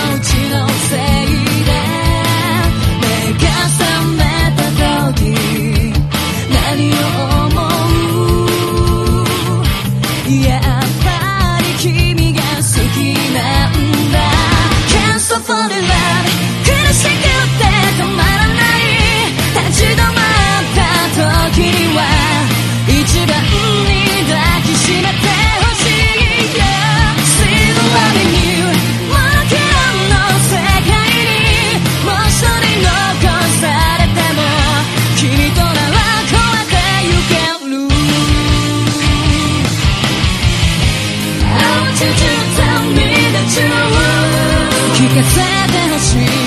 うちのせいで目が覚めた時何を思う？やっぱり君が好きなんだ。 Can't stop falling in love 苦しくて止まらない立ち止まった時には一番に抱きしめてほしいよ。 Still loving you もちろんの世界にもう一人残されても君となら超えてゆける。 I want you to tell me the truth 聞かせてほしい